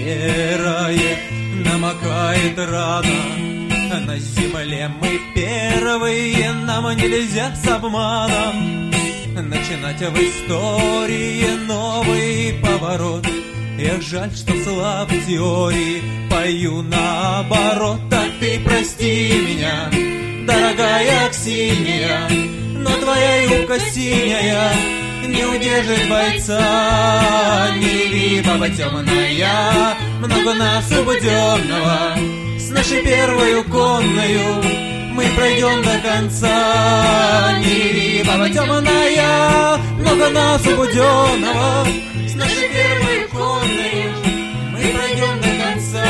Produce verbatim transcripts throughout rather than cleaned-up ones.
серое намокает рано. На земле мы первые, нам нельзя с обманом начинать в истории новый поворот. Эх, жаль, что слаб в теории, пою наоборот. Так ты прости меня, дорогая Аксинья, но твоя юбка синяя не удержит бойца. Не реви, баба темная, много нас убуденного. С нашей первою конною мы пройдем до конца. Не реви, баба темная, много нас убуденного. С нашей первою конною мы пройдем до конца.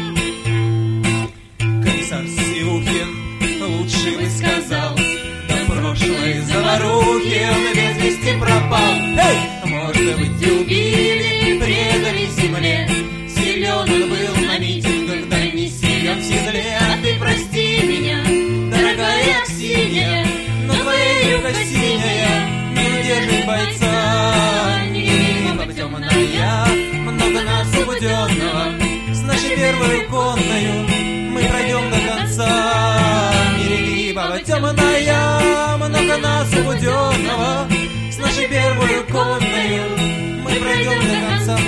Комиссар Сивухин лучше бы сказал: до прошлой заварухи он без вести пропал. Эй! Может быть, убили, предали земле. Силен он был на митингах, да не силен в седле. А ты прости меня, дорогая Аксинья, но твоя юбка синяя не удержит бойца. Не реви, баба темная, много нас убуденного. С нашей первой конною мы пройдем до конца. Не реви, баба темная, много нас убуденного. С нашей первой конною мы пройдем до конца.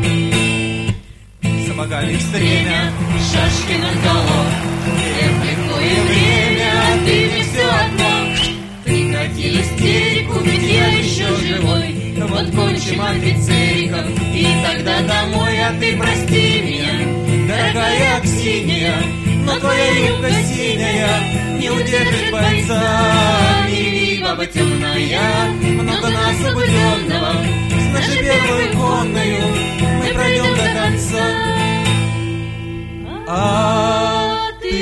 Сапогами в стремя, шашки на голову. Эх, легкое время, а ты мне все одно. Прекрати истерику, ведь я еще живой. Вот кончим офицериков и тогда домой. А ты прости меня, дорогая Аксинья, но твоя юбка синяя не удержит бойца. Не реви, баба темная, много нас убуденного. С нашей первой конною мы пройдем до конца. А ты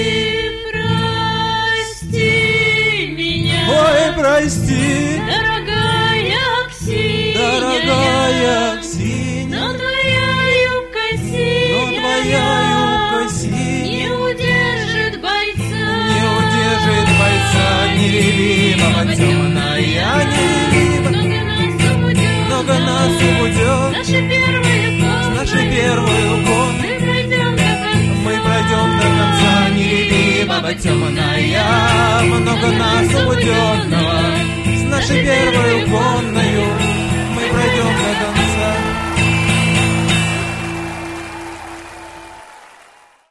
прости меня, ой, прости, дорогая Аксинья, дорогая Аксинья, но твоя юбка синяя, но твоя юбка синяя не удержит бойца. не удержит бойца. Не реви, баба темная, не реви, много нас убудет. Наши первые конные, Нашей первую гон мы пройдем до конца. мы пройдем до конца. Не реви, баба темная, много нас убуденного. С нашей первой конною мы пройдем